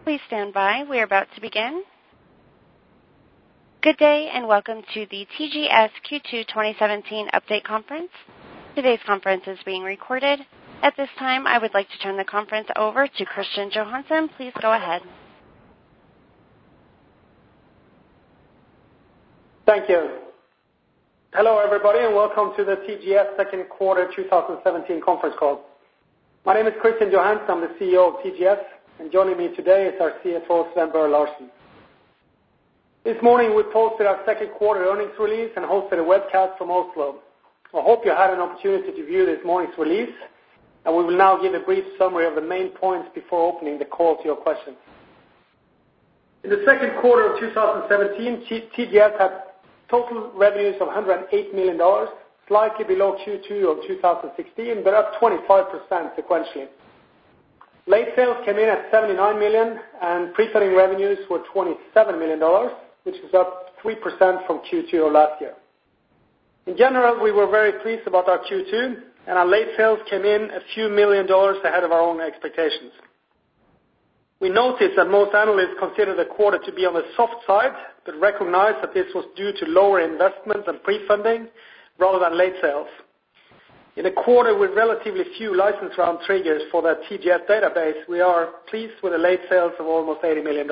Please stand by. We are about to begin. Good day and welcome to the TGS Q2 2017 Update Conference. Today's conference is being recorded. At this time, I would like to turn the conference over to Christian Johansson. Please go ahead. Thank you. Hello everybody and welcome to the TGS second quarter 2017 conference call. My name is Christian Johansson, I'm the CEO of TGS, and joining me today is our CFO Sven Børre Larsen. This morning we posted our second quarter earnings release and hosted a webcast from Oslo. I hope you had an opportunity to view this morning's release, and we will now give a brief summary of the main points before opening the call to your questions. In the second quarter of 2017, TGS had total revenues of $108 million, slightly below Q2 of 2016, but up 25% sequentially. Late sales came in at $79 million, and pre-funding revenues were $27 million, which is up 3% from Q2 of last year. In general, we were very pleased about our Q2, and our late sales came in a few $1 million ahead of our own expectations. We noticed that most analysts consider the quarter to be on the soft side, but recognize that this was due to lower investment and pre-funding rather than late sales. In a quarter with relatively few license round triggers for the TGS database, we are pleased with the late sales of almost $80 million.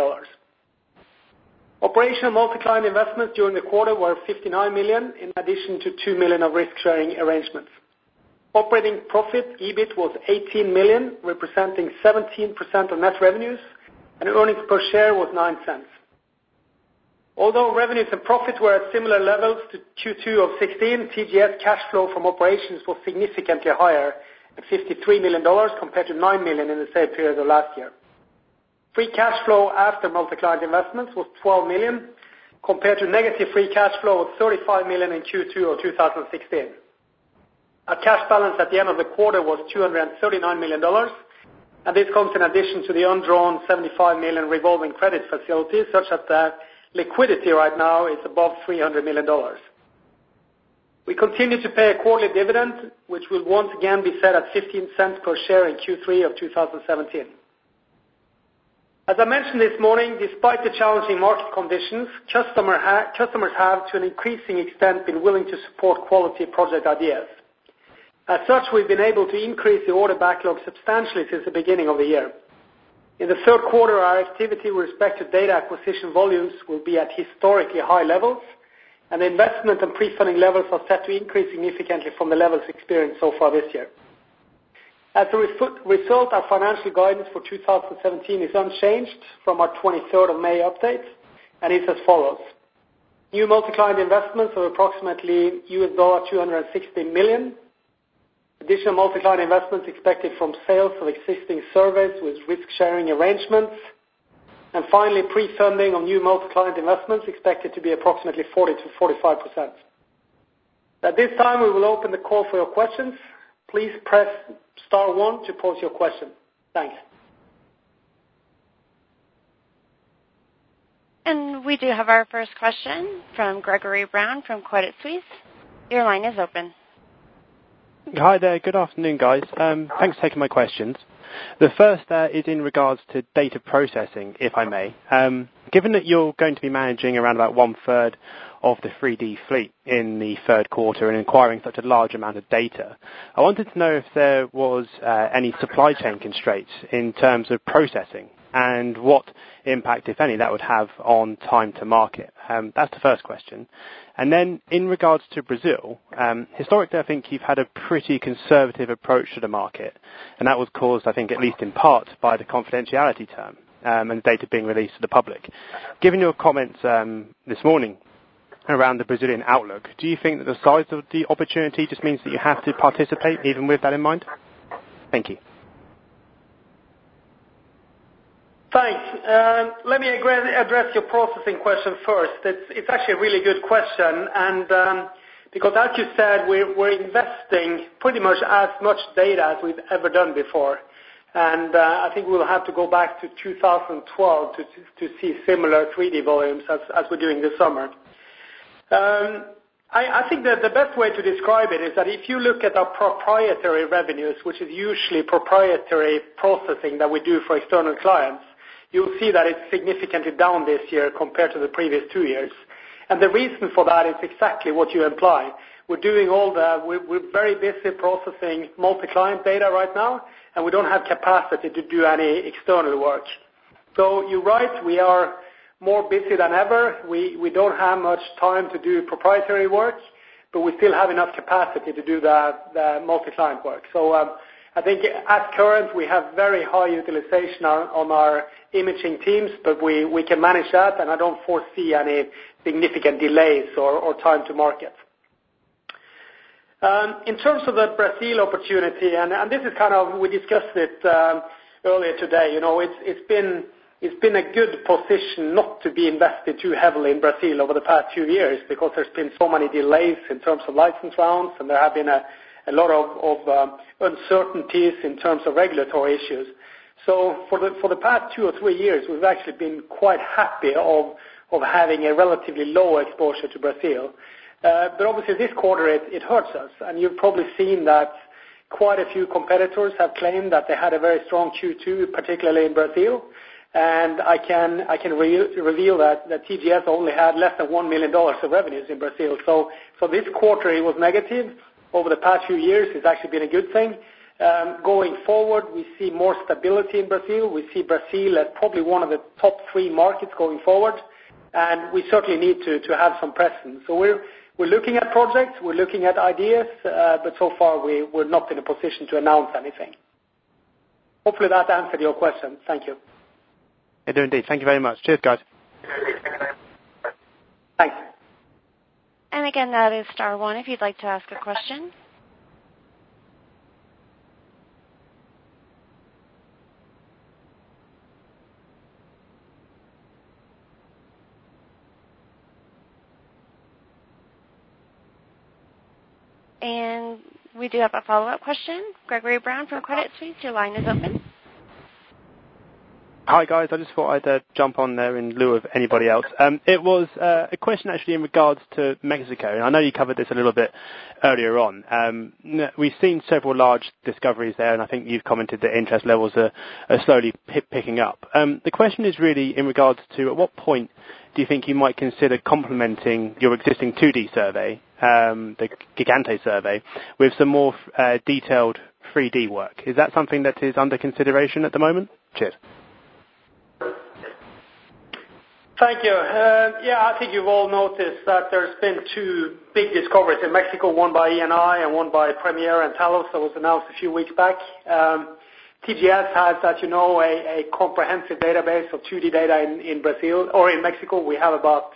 Operational multi-client investments during the quarter were $59 million, in addition to $2 million of risk-sharing arrangements. Operating profit, EBIT, was $18 million, representing 17% of net revenues, and earnings per share was 9 cents. Although revenues and profits were at similar levels to Q2 of 16, TGS cash flow from operations was significantly higher at $53 million compared to $9 million in the same period of last year. Free cash flow after multi-client investments was $12 million compared to negative free cash flow of $35 million in Q2 of 2016. Our cash balance at the end of the quarter was $239 million, and this comes in addition to the undrawn $75 million revolving credit facility, such that the liquidity right now is above $300 million. We continue to pay a quarterly dividend, which will once again be set at 15 cents per share in Q3 of 2017. As I mentioned this morning, despite the challenging market conditions, customers have to an increasing extent been willing to support quality project ideas. As such, we've been able to increase the order backlog substantially since the beginning of the year. In the third quarter, our activity with respect to data acquisition volumes will be at historically high levels, and the investment and pre-funding levels are set to increase significantly from the levels experienced so far this year. As a result, our financial guidance for 2017 is unchanged from our 23rd of May update, and is as follows. New multi-client investments of approximately $260 million. Additional multi-client investments expected from sales of existing surveys with risk-sharing arrangements. And finally, pre-funding of new multi-client investments expected to be approximately 40 to 45%. At this time, we will open the call for your questions. Please press star 1 to pose your question. Thanks. And we do have our first question from Gregory Brown from Credit Suisse. Your line is open. Hi there, good afternoon guys. Thanks for taking my questions. The first is in regards to data processing, if I may. Given that you're going to be managing around about 1/3 of the 3D fleet in the third quarter and acquiring such a large amount of data, I wanted to know if there was any supply chain constraints in terms of processing and what impact, if any, that would have on time to market. That's the first question. And then in regards to Brazil, historically I think you've had a pretty conservative approach to the market, and that was caused, I think, at least in part by the confidentiality term and data being released to the public. Given your comments this morning around the Brazilian outlook, do you think that the size of the opportunity just means that you have to participate even with that in mind? Thank you. Thanks. Let me address your processing question first. It's actually a really good question, and because as you said, we're investing pretty much as much data as we've ever done before. And I think we'll have to go back to 2012 to see similar 3D volumes as we're doing this summer. I think that the best way to describe it is that if you look at our proprietary revenues, which is usually proprietary processing that we do for external clients, you'll see that it's significantly down this year compared to the previous 2 years. And the reason for that is exactly what you imply. We're very busy processing multi-client data right now, and we don't have capacity to do any external work. So you're right, we are more busy than ever. We don't have much time to do proprietary work, but we still have enough capacity to do the multi-client work. So I think at current we have very high utilization on our imaging teams, but we can manage that, and I don't foresee any significant delays or time to market. In terms of the Brazil opportunity, and this is kind of, we discussed it earlier today, it's been a good position not to be invested too heavily in Brazil over the past 2 years, because there's been so many delays in terms of license rounds, and there have been a lot of uncertainties in terms of regulatory issues. So for the past 2 or 3 years, we've actually been quite happy of having a relatively low exposure to Brazil. But obviously this quarter it hurts us, and you've probably seen that quite a few competitors have claimed that they had a very strong Q2, particularly in Brazil. And I can reveal that TGS only had less than $1 million of revenues in Brazil. So this quarter it was negative. Over the past few years it's actually been a good thing. Going forward, we see more stability in Brazil. We see Brazil as probably one of the top 3 markets going forward, and we certainly need to have some presence. So we're looking at projects, we're looking at ideas, but so far we're not in a position to announce anything. Hopefully that answered your question. Thank you. I do indeed. Thank you very much. Cheers, guys. Thanks. And again, that is star 1 if you'd like to ask a question. And we do have a follow-up question. Gregory Brown from Credit Suisse, your line is open. Hi guys, I just thought I'd jump on there in lieu of anybody else. It was a question actually in regards to Mexico, and I know you covered this a little bit earlier on. We've seen several large discoveries there, and I think you've commented that interest levels are slowly picking up. The question is really in regards to at what point do you think you might consider complementing your existing 2D survey, the Gigante survey, with some more detailed 3D work? Is that something that is under consideration at the moment? Cheers. Thank you. I think you've all noticed that there's been 2 big discoveries in Mexico, one by ENI and one by Premier and Talos that was announced a few weeks back. TGS has, as you know, a comprehensive database of 2D data in Brazil, or in Mexico. We have about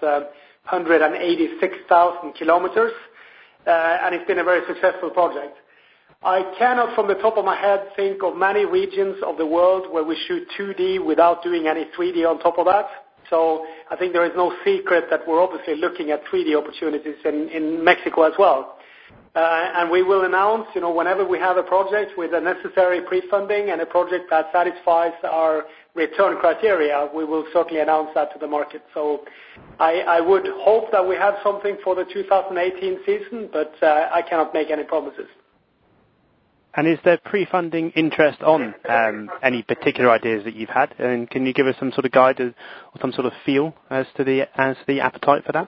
186,000 kilometers, and it's been a very successful project. I cannot from the top of my head think of many regions of the world where we shoot 2D without doing any 3D on top of that. So I think there is no secret that we're obviously looking at 3D opportunities in Mexico as well. And we will announce, whenever we have a project with the necessary pre-funding and a project that satisfies our return criteria, we will certainly announce that to the market. So I would hope that we have something for the 2018 season, but I cannot make any promises. And is there pre-funding interest on any particular ideas that you've had? And can you give us some sort of guide or some sort of feel as to the appetite for that?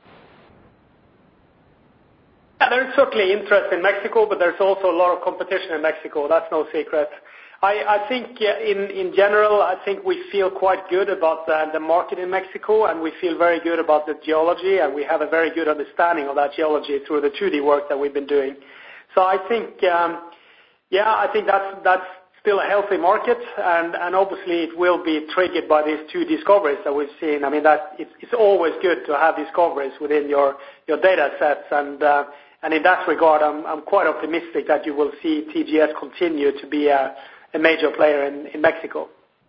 Yeah, there is certainly interest in Mexico, but there's also a lot of competition in Mexico. That's no secret. I think in general, I think we feel quite good about the market in Mexico, and we feel very good about the geology, and we have a very good understanding of that geology through the 2D work that we've been doing. So I think... I think that's still a healthy market, and obviously it will be triggered by these 2 discoveries that we've seen. I mean, it's always good to have discoveries within your data sets, and in that regard, I'm quite optimistic that you will see TGS continue to be a major player in Mexico.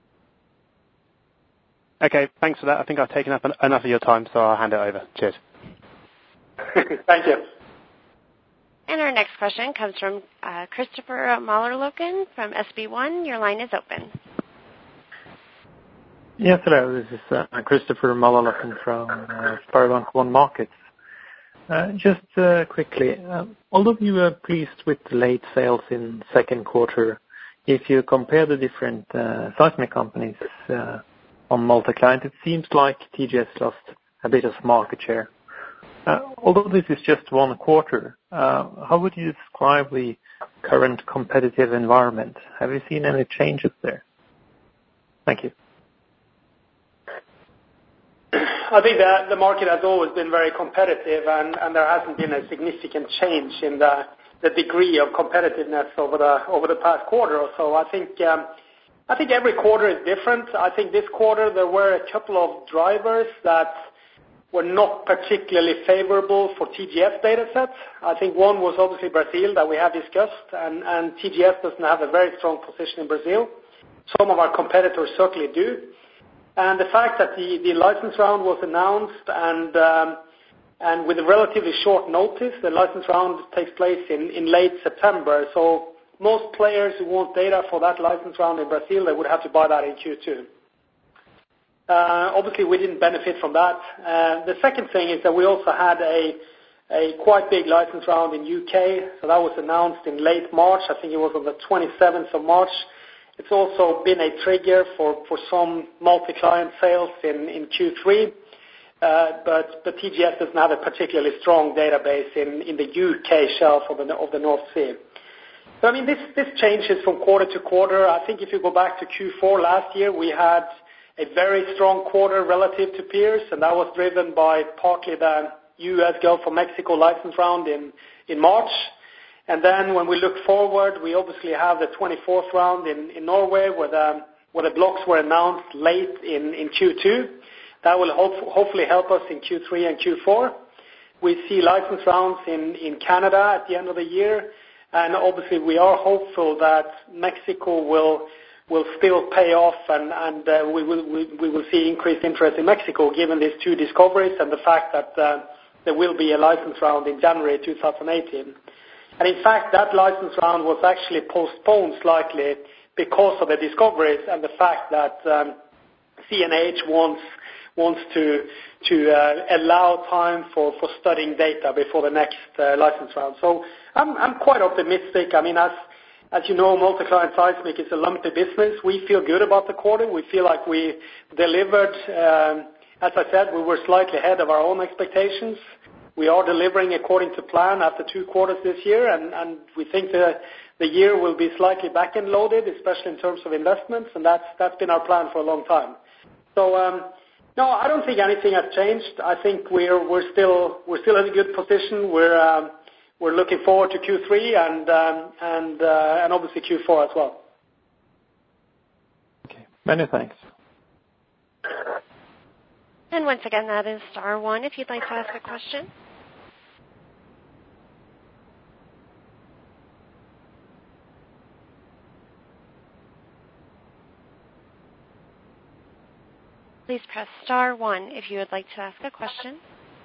Okay, thanks for that. I think I've taken up enough of your time, so I'll hand it over. Cheers. Thank you. And our next question comes from Christopher Mallerloken from SB1. Your line is open. Yes, hello. This is Christopher Mallerloken from SpareBank 1 Markets. Just quickly, although you were pleased with the late sales in second quarter, if you compare the different seismic companies multi-client, it seems like TGS lost a bit of market share. Although this is just one quarter, how would you describe the current competitive environment? Have you seen any changes there? Thank you. I think that the market has always been very competitive, and there hasn't been a significant change in the degree of competitiveness over the past quarter or so. I think every quarter is different. I think this quarter there were a couple of drivers that were not particularly favorable for TGS data sets. I think one was obviously Brazil that we have discussed, and TGS doesn't have a very strong position in Brazil. Some of our competitors certainly do. And the fact that the license round was announced and with a relatively short notice, the license round takes place in late September. So most players who want data for that license round in Brazil, they would have to buy that in Q2. Obviously, we didn't benefit from that. The second thing is that we also had a quite big license round in UK. So that was announced in late March. I think it was on the 27th of March. It's also been a trigger for some multi-client sales in Q3. But TGS doesn't have a particularly strong database in the UK shelf of the North Sea. So, I mean, this changes from quarter to quarter. I think if you go back to Q4 last year, we had a very strong quarter relative to peers, and that was driven by partly the U.S. Gulf of Mexico license round in March. And then when we look forward, we obviously have the 24th round in Norway where the blocks were announced late in Q2. That will hopefully help us in Q3 and Q4. We see license rounds in Canada at the end of the year, and obviously we are hopeful that Mexico will still pay off, and we will see increased interest in Mexico given these two discoveries and the fact that there will be a license round in January 2018. And in fact, that license round was actually postponed slightly because of the discoveries and the fact that CNH wants to allow time for studying data before the next license round. So I'm quite optimistic. I mean, as you know, multi-client seismic is a lumpy business. We feel good about the quarter. We feel like we delivered. As I said, we were slightly ahead of our own expectations. We are delivering according to plan after 2 quarters this year, and we think the year will be slightly back-end loaded, especially in terms of investments, and that's been our plan for a long time. So no, I don't think anything has changed. I think we're still in a good position. We're looking forward to Q3 and obviously Q4 as well. Okay, many thanks. And once again, that is star one if you'd like to ask a question. Please press star one if you would like to ask a question.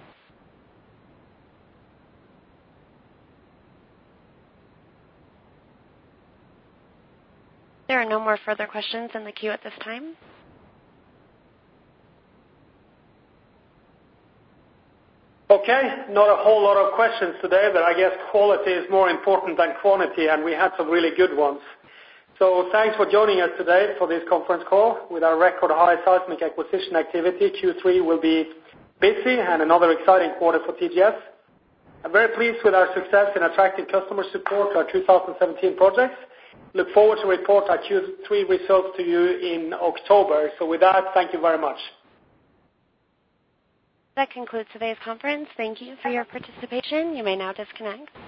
There are no more further questions in the queue at this time. Okay, not a whole lot of questions today, but I guess quality is more important than quantity, and we had some really good ones. So thanks for joining us today for this conference call. With our record high seismic acquisition activity, Q3 will be busy and another exciting quarter for TGS. I'm very pleased with our success in attracting customer support to our 2017 projects. Look forward to report our Q3 results to you in October. So with that, thank you very much. That concludes today's conference. Thank you for your participation. You may now disconnect.